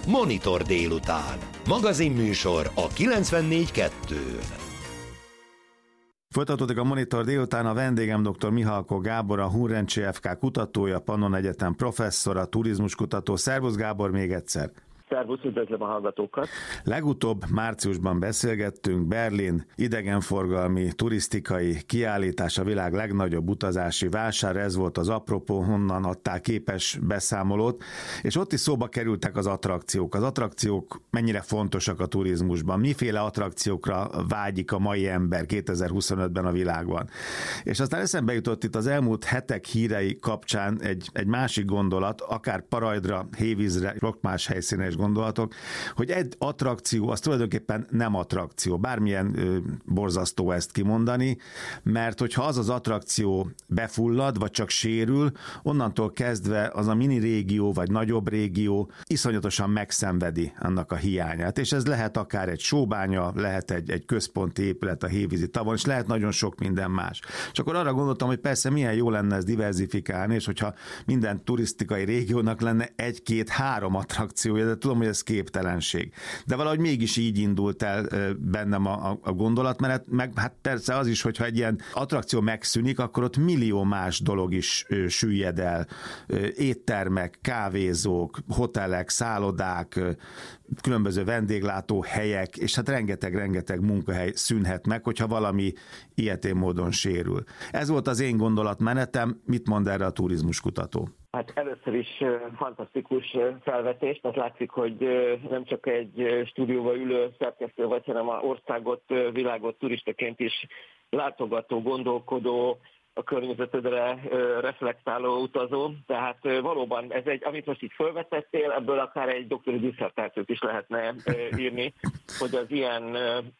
Monitor délután. Magazinműsor a 94.2-n. Folytatódik a Monitor délután, a vendégem dr. Mihalkó Gábor, a Hunrencsi FK kutatója, Pannon Egyetem professzora, turizmuskutató. Szervusz Gábor, még egyszer! Szervusz, üdvözlöm a hallgatókat! Legutóbb márciusban beszélgettünk, Berlin idegenforgalmi, turisztikai kiállítás, a világ legnagyobb utazási vásár, ez volt az apropó, honnan adták képes beszámolót, és ott is szóba kerültek az attrakciók. Az attrakciók mennyire fontosak a turizmusban, miféle attrakciókra vágyik a mai ember 2025-ben a világban. És aztán eszembe jutott itt az elmúlt hetek hírei kapcsán egy másik gondolat, akár Parajdra, Hévízre, sok más helyszínen is gondolatok, hogy egy attrakció az tulajdonképpen nem attrakció, bármilyen borzasztó ezt kimondani, mert hogyha az az attrakció befullad, vagy csak sérül, onnantól kezdve az a mini régió, vagy nagyobb régió iszonyatosan megszenvedi annak a hiányát, és ez lehet akár egy sóbánya, lehet egy központi épület a Hévízi tavon, és lehet nagyon sok minden más. És akkor arra gondoltam, hogy persze milyen jó lenne ezt diverzifikálni, és hogyha minden turisztikai régiónak lenne 1, 2, 3 attrakciója, de tudom, hogy ez képtelenség. De valahogy mégis így indult el bennem a gondolatmenet, meg hát persze az is, hogyha egy ilyen attrakció megszűnik, akkor ott millió más dolog is süllyed el. Éttermek, kávézók, hotelek, szállodák, különböző vendéglátó helyek, és hát rengeteg munkahely szűnhet meg, hogyha valami ilyetén módon sérül. Ez volt az én gondolatmenetem, mit mond erre a turizmuskutató? Hát először is fantasztikus felvetés, tehát látszik, hogy nem csak egy stúdióban ülő szerkesztő vagy, hanem a országot, világot turistaként is látogató, gondolkodó, a környezetedre reflektáló utazó. Tehát valóban ez amit most így felvetettél, ebből akár egy doktori disszertációt is lehetne írni, hogy az ilyen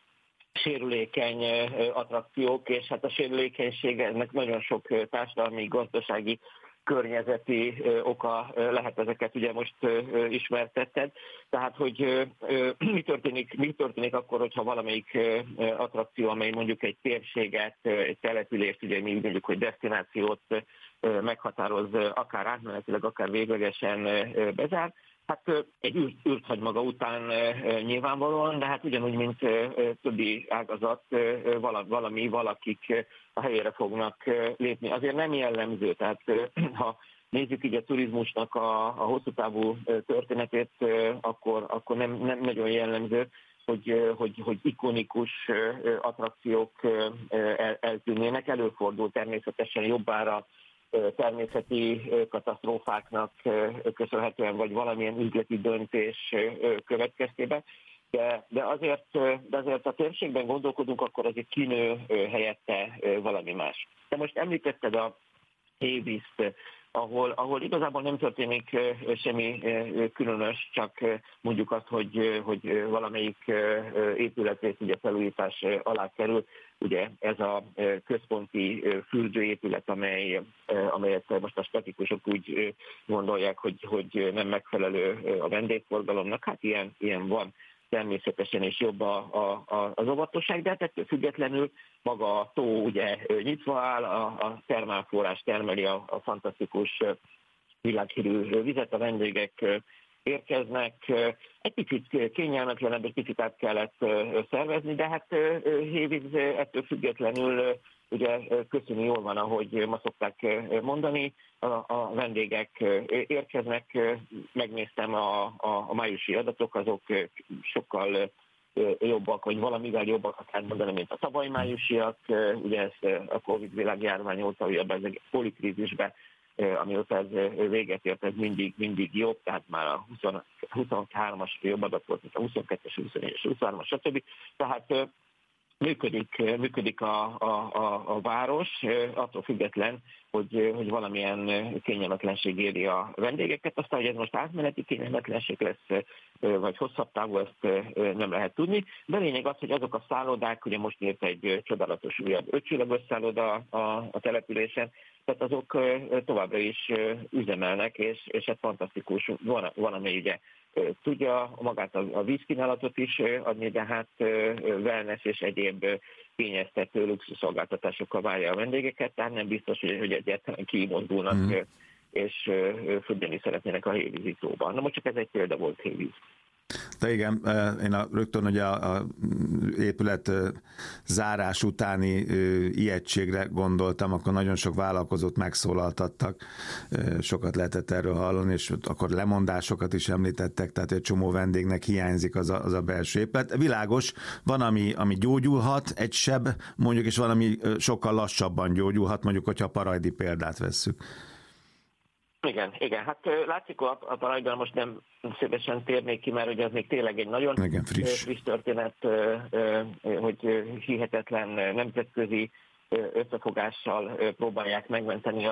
sérülékeny attrakciók, és hát a sérülékenység ennek nagyon sok társadalmi, gazdasági, környezeti oka lehet, ezeket ugye most ismertetted. Tehát, hogy mi történik akkor, hogyha valamelyik attrakció, amely mondjuk egy térséget, egy települést, ugye mi úgy mondjuk, hogy desztinációt meghatároz, akár átmenetileg, akár véglegesen bezár, hát egy űrt hagy maga után nyilvánvalóan, de hát ugyanúgy, mint többi ágazat, valakik a helyére fognak lépni. Azért nem jellemző, tehát ha nézzük így a turizmusnak a hosszú távú történetét, akkor nem nagyon jellemző, hogy ikonikus attrakciók eltűnnének. Előfordul természetesen jobbára természeti katasztrófáknak köszönhetően, vagy valamilyen üzleti döntés következtében. De azért a térségben gondolkodunk, akkor azért kinő helyette valami más. De most említetted a Hévízt, ahol igazából nem történik semmi különös, csak mondjuk azt, hogy valamelyik épületrész ugye felújítás alá kerül. Ugye ez a központi fürdőépület, amelyet most a statikusok úgy gondolják, hogy nem megfelelő a vendégforgalomnak. Hát ilyen van természetesen, és jobb az óvatosság, de ettől függetlenül maga a tó ugye nyitva áll, a termálforrás termeli a fantasztikus világhírű vizet, a vendégek érkeznek. Egy picit kényelmetlenebb, egy picit át kellett szervezni, de hát Hévíz ettől függetlenül ugye köszönni jól van, ahogy ma szokták mondani, a vendégek érkeznek, megnéztem a májusi adatok, azok sokkal jobbak, vagy valamivel jobbak akár mondani, mint a tavaly májusiak, ugye ez a Covid világjárvány óta, ugye ez egy polikrízisben, amióta ez véget ért, ez mindig jobb, tehát már a 23-as jobb adat volt, mint a 22-es, 24-es, 23-as, stb. Tehát működik a város, attól független, hogy valamilyen kényelmetlenség éri a vendégeket. Aztán, hogy ez most átmeneti kényelmetlenség lesz, vagy hosszabb távú, ezt nem lehet tudni. De lényeg az, hogy azok a szállodák, ugye most nyílt egy csodálatos újabb 5 csillagos szálloda a településen, tehát azok továbbra is üzemelnek, és ez fantasztikus. Van amely ugye tudja magát a vízkínálatot is adni, de hát wellness és egyéb kényeztető luxusszolgáltatásokkal várja a vendégeket, tehát nem biztos, hogy egyáltalán kimozdulnak és függeni szeretnének a hévízi tóban. Na most csak ez egy példa volt hévíz. De igen, én rögtön ugye a épület zárás utáni ijegységre gondoltam, akkor nagyon sok vállalkozót megszólaltattak, sokat lehetett erről hallani, és akkor lemondásokat is említettek, tehát egy csomó vendégnek hiányzik az a belső épület. Világos, van, ami gyógyulhat, egy seb mondjuk, és van, ami sokkal lassabban gyógyulhat, mondjuk, hogyha a parajdi példát vesszük. Igen, hát látszik a Parajdra most nem szívesen térnék ki, mert ugye az még tényleg egy nagyon friss történet, hogy hihetetlen nemzetközi összefogással próbálják megmenteni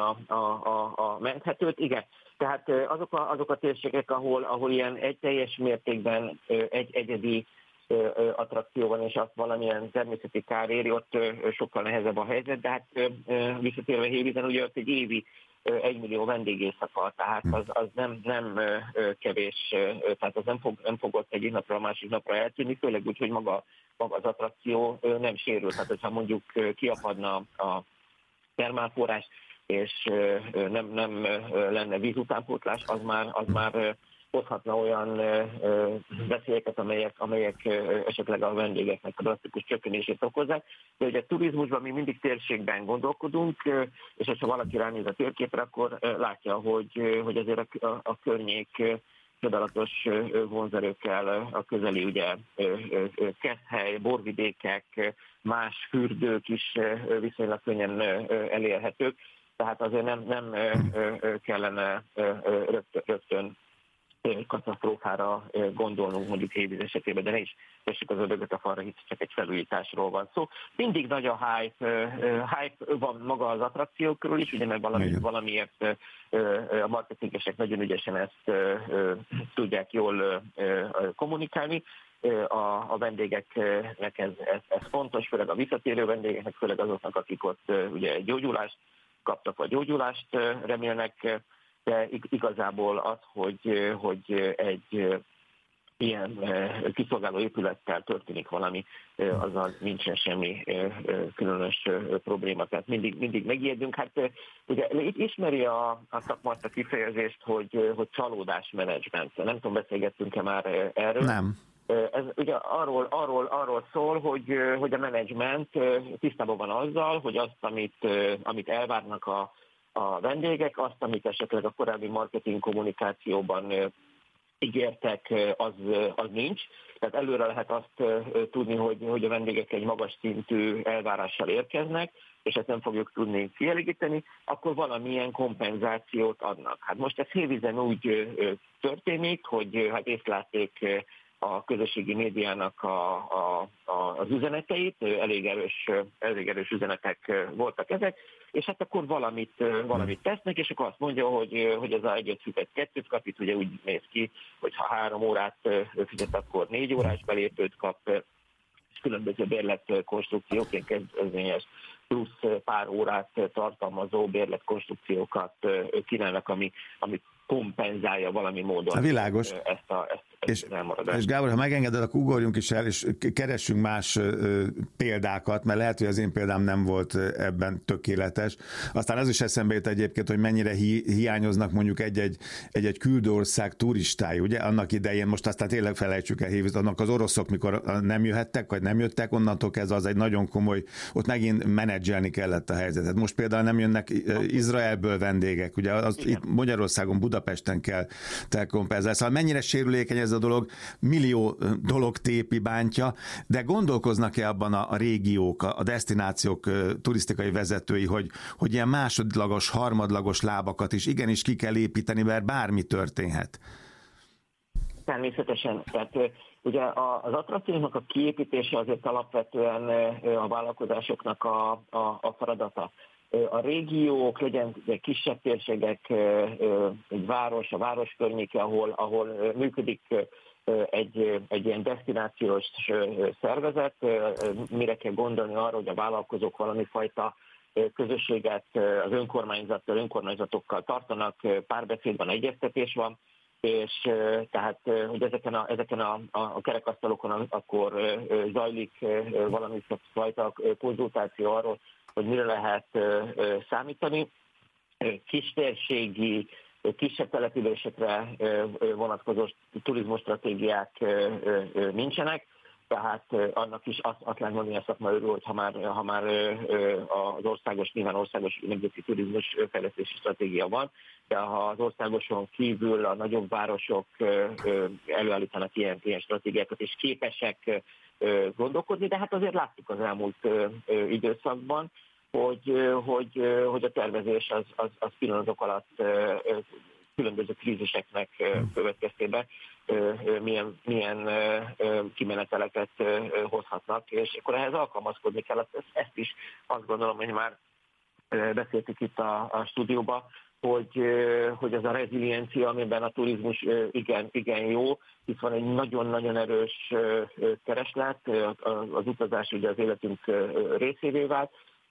a menthetőt. Igen, tehát azok a térségek, ahol ilyen egy teljes mértékben egy egyedi attrakció van, és azt valamilyen természeti kár éri, ott sokkal nehezebb a helyzet, de hát visszatérve Hévízen, ugye ott egy évi 1 millió vendégészaka, tehát az nem kevés, tehát az nem fog ott egyik napra a másik napra eltűnni, főleg úgy, hogy maga az attrakció nem sérül. Tehát, hogyha mondjuk kiapadna a termálforrás, és nem lenne vízutánpótlás, az már hozhatna olyan veszélyeket, amelyek esetleg a vendégeknek a drasztikus csökkenését okozzák. De ugye a turizmusban mi mindig térségben gondolkodunk, és ha valaki ránéz a térképre, akkor látja, hogy azért a környék csodálatos vonzerőkkel, a közeli ugye Keszthely, borvidékek, más fürdők is viszonylag könnyen elérhetők, tehát azért nem kellene rögtön katasztrófára gondolnunk mondjuk Hévíz esetében, de ne is tessük az ördögöt a falra, hisz csak egy felújításról van szó. Mindig nagy a hype van maga az attrakciók körül is, ugye mert valamiért a marketingesek nagyon ügyesen ezt tudják jól kommunikálni. A vendégeknek ez fontos, főleg a visszatérő vendégeknek, főleg azoknak, akik ott ugye gyógyulást kaptak, vagy gyógyulást remélnek, de igazából az, hogy egy ilyen kiszolgáló épülettel történik valami, azzal nincsen semmi különös probléma. Tehát mindig megijedünk. Hát ugye itt ismeri a szakma azt a kifejezést, hogy csalódásmenedzsment. Nem tudom, beszélgettünk-e már erről? Nem. Ez ugye arról szól, hogy a menedzsment tisztában van azzal, hogy azt, amit elvárnak a vendégek, azt, amit esetleg a korábbi marketing kommunikációban ígértek, az nincs. Tehát előre lehet azt tudni, hogy a vendégek egy magas szintű elvárással érkeznek, és ezt nem fogjuk tudni kielégíteni, akkor valamilyen kompenzációt adnak. Hát most ez Hévízen úgy történik, hogy hát észlelték a közösségi médiának az üzeneteit, elég erős üzenetek voltak ezek, és hát akkor valamit tesznek, és akkor azt mondja, hogy ez a 1-5 fizet 2-t kap, itt ugye úgy néz ki, hogy ha 3 órát fizet, akkor 4 órás belépőt kap, és különböző bérletkonstrukcióként kezdvényes plusz pár órát tartalmazó bérletkonstrukciókat kínálnak, ami kompenzálja valami módon világos. ezt elmaradást. És Gábor, ha megengeded, akkor ugorjunk is el, és keressünk más példákat, mert lehet, hogy az én példám nem volt ebben tökéletes. Aztán az is eszembe jut egyébként, hogy mennyire hiányoznak mondjuk egy küldőország turistái, ugye? Annak idején, most aztán tényleg felejtsük el Hévízt, annak az oroszok, mikor nem jöhettek, vagy nem jöttek, onnantól kezdve az egy nagyon komoly, ott megint menedzselni kellett a helyzetet. Most például nem jönnek Izraelből vendégek, ugye? Itt Magyarországon, Budapesten kell kompenzálni. Szóval mennyire sérülékeny ez a dolog, millió dolog tépi, bántja, de gondolkoznak-e abban a régiók, a desztinációk turisztikai vezetői, hogy ilyen másodlagos, harmadlagos lábakat is igenis ki kell építeni, mert bármi történhet? Természetesen. Tehát ugye az attrakcióknak a kiépítése azért alapvetően a vállalkozásoknak a feladata. A régiók, legyen kisebb térségek, egy város, a város környéke, ahol működik egy ilyen desztinációs szervezet, mire kell gondolni arra, hogy a vállalkozók valami fajta közösséget az önkormányzatokkal tartanak, párbeszédben egyeztetés van, és tehát, hogy ezeken a kerekasztalokon akkor zajlik valami fajta konzultáció arról, hogy mire lehet számítani. kistérségi, kisebb településekre vonatkozó turizmus stratégiák nincsenek, tehát annak is azt lehet mondani a szakmaőről, hogy ha már az nyilván országos nemzeti turizmus fejlesztési stratégia van, de ha az országoson kívül a nagyobb városok előállítanak ilyen stratégiákat, és képesek gondolkodni, de hát azért láttuk az elmúlt időszakban, hogy a tervezés az pillanatok alatt különböző kríziseknek következtében milyen kimeneteleket hozhatnak, és akkor ehhez alkalmazkodni kell. Ezt is azt gondolom, hogy már beszéltük itt a stúdióban, hogy ez a reziliencia, amiben a turizmus igen jó, hisz van egy nagyon-nagyon erős kereslet, az utazás ugye az életünk részévé vált,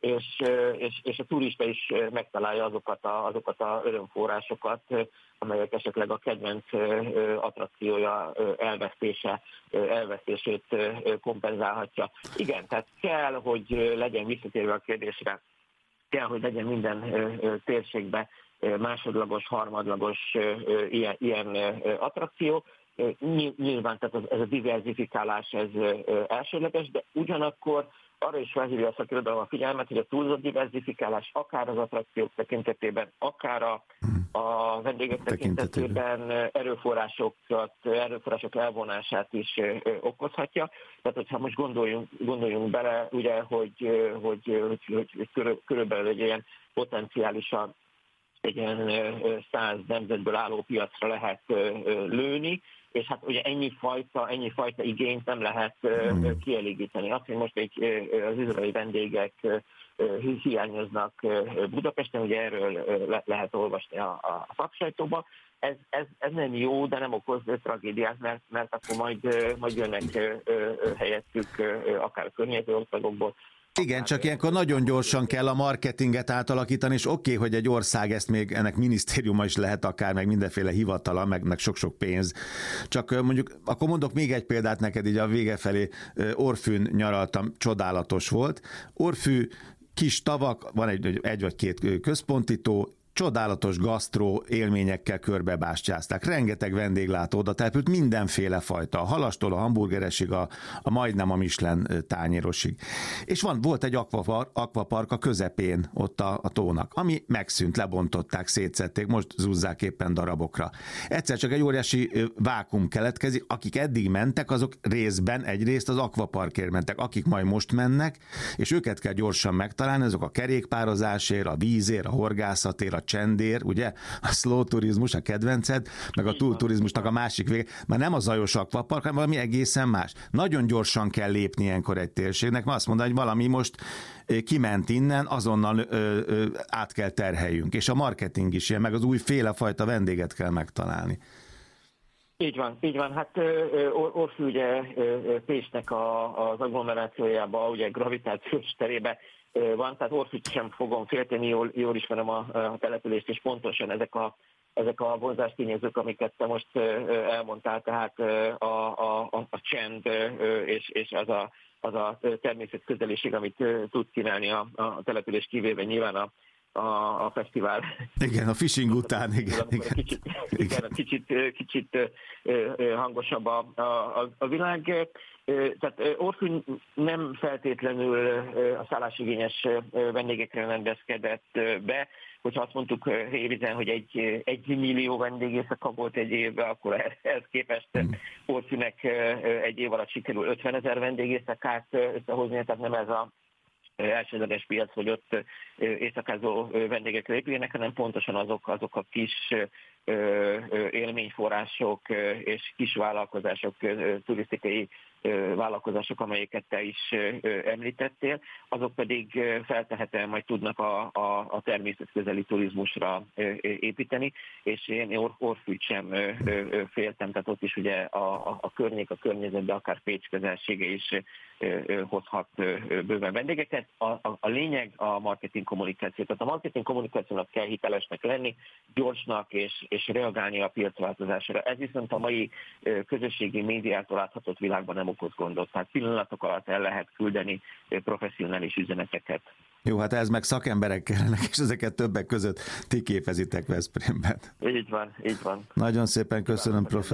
és a turista is megtalálja azokat a örömforrásokat, amelyek esetleg a kedvenc attrakciója elvesztését kompenzálhatja. Igen, tehát kell, hogy legyen, visszatérve a kérdésre, kell, hogy legyen minden térségben másodlagos, harmadlagos ilyen attrakció. Nyilván tehát ez a diverzifikálás ez elsődleges, de ugyanakkor arra is felhívja a szakirodalom a figyelmet, hogy a túlzott diverzifikálás akár az attrakciók tekintetében, akár a vendégek tekintetében erőforrások elvonását is okozhatja. Tehát, hogyha most gondoljunk bele, ugye, hogy körülbelül egy ilyen potenciálisan egy ilyen 100 nemzetből álló piacra lehet lőni, és hát ugye ennyi fajta igényt nem lehet kielégíteni. Azt, hogy most az izraeli vendégek hiányoznak Budapesten, ugye erről lehet olvasni a szaksajtóban. Ez nem jó, de nem okoz tragédiát, mert akkor majd jönnek helyettük akár a környező országokból. Igen, csak ilyenkor nagyon gyorsan kell a marketinget átalakítani, és oké, hogy egy ország ezt még, ennek minisztériuma is lehet akár, meg mindenféle hivatala, meg sok-sok pénz. Csak mondjuk, akkor mondok még egy példát neked, így a vége felé. Orfűn nyaraltam, csodálatos volt. Orfű, kis tavak, van egy vagy két központító, csodálatos gasztró élményekkel körbebástyázták. Rengeteg vendéglátó oda települt, mindenféle fajta. A halastól a hamburgeresig, a majdnem a Michelin tányérosig. És volt egy akvapark a közepén ott a tónak, ami megszűnt, lebontották, szétszették, most zúzzák éppen darabokra. Egyszer csak egy óriási vákum keletkezik, akik eddig mentek, azok egyrészt az akvaparkért mentek, akik majd most mennek, és őket kell gyorsan megtalálni, azok a kerékpározásért, a vízért, a horgászatért, a csendér, ugye, a slow turizmus, a kedvenced, meg a túlturizmusnak a másik vége, már nem a zajos akvapark, hanem valami egészen más. Nagyon gyorsan kell lépni ilyenkor egy térségnek, mert azt mondani, hogy valami most kiment innen, azonnal át kell terheljünk. És a marketing is ilyen, meg az újféle fajta vendéget kell megtalálni. Így van. Hát Orfű ugye Pécsnek az agglomerációjában, ugye gravitációs terébe van, tehát Orfűt sem fogom félteni, jól ismerem a települést, és pontosan ezek a vonzástényezők, amiket te most elmondtál, tehát a csend és az a természet közeliség, amit tud kínálni a település, kivéve nyilván a fesztivál. Igen, a fishing után, igen. Kicsit hangosabb a világ. Tehát Orfű nem feltétlenül a szállásigényes vendégekre rendezkedett be. Hogyha azt mondtuk Hévízen, hogy egy millió vendégészaka volt egy évben, akkor ehhez képest Orfűnek egy év alatt sikerül 50 000 vendégészakát összehozni, tehát nem ez a elsődleges piac, hogy ott éjszakázó vendégekre épüljenek, hanem pontosan azok a kis élményforrások és kis vállalkozások, turisztikai vállalkozások, amelyeket te is említettél, azok pedig feltehetően majd tudnak a természetközeli turizmusra építeni, és én Orfűt sem féltem, tehát ott is ugye a környezet, de akár Pécs közelsége is hozhat bőven vendégeket. A lényeg a marketing kommunikáció. Tehát a marketing kommunikációnak kell hitelesnek lenni, gyorsnak és reagálni a piacváltozásra. Ez viszont a mai közösségi médiától láthatott világban nem okoz gondot. Tehát pillanatok alatt el lehet küldeni professzionális üzeneteket. Jó, hát ez meg szakemberek kellenek, és ezeket többek között ti képezitek Veszprémben. Így van, így van. Nagyon szépen köszönöm, professzor.